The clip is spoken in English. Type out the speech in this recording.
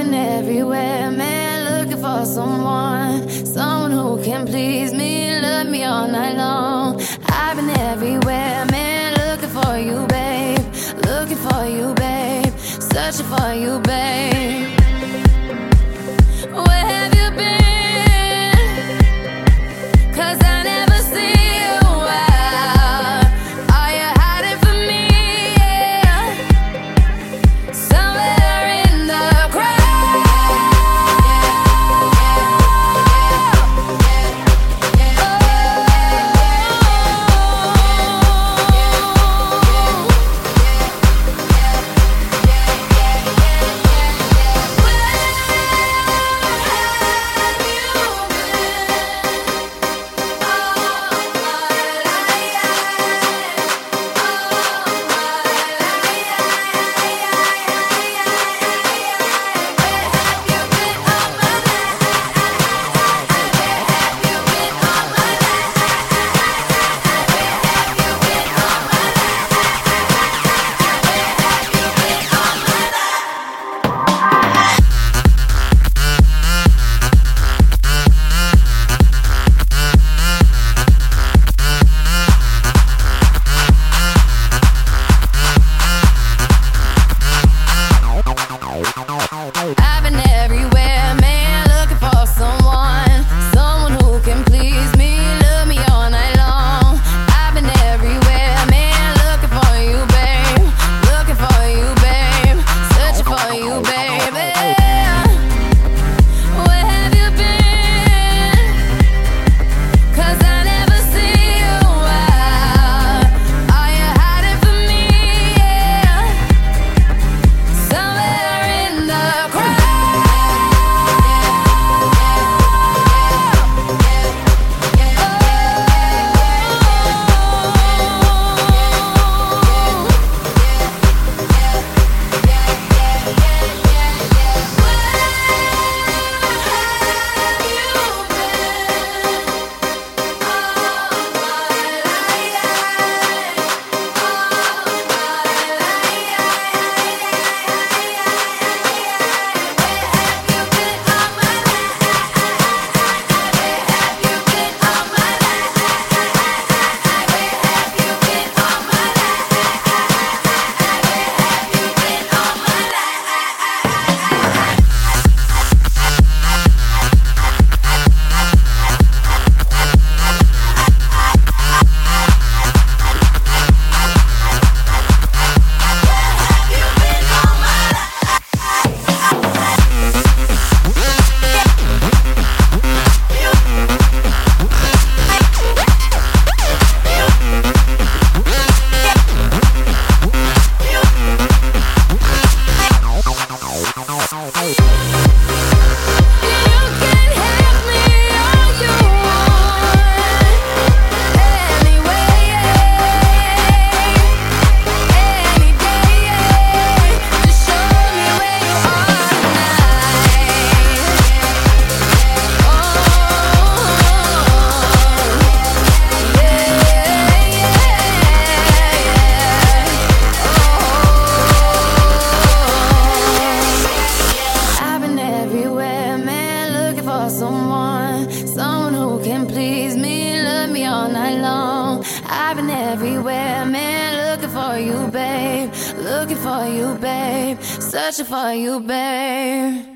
been everywhere, man, looking for someone who can please me, love me all night long. I've been everywhere, man, looking for you, babe, looking for you, babe, searching for you, babe. Where have you been? 'Cause I never see you out. Are you hiding from me? Yeah. Somewhere in the crowd. I've been everywhere, man, looking for someone who can please me, love me all night long. I've been everywhere, man, looking for you, babe, looking for you, babe, searching for you, baby. Where have you been? 'Cause I never see you out. Are you hiding from me? Yeah. Somewhere in the crowd. Someone who can please me, love me all night long. I've been everywhere, man, looking for you, babe, looking for you, babe, searching for you, babe.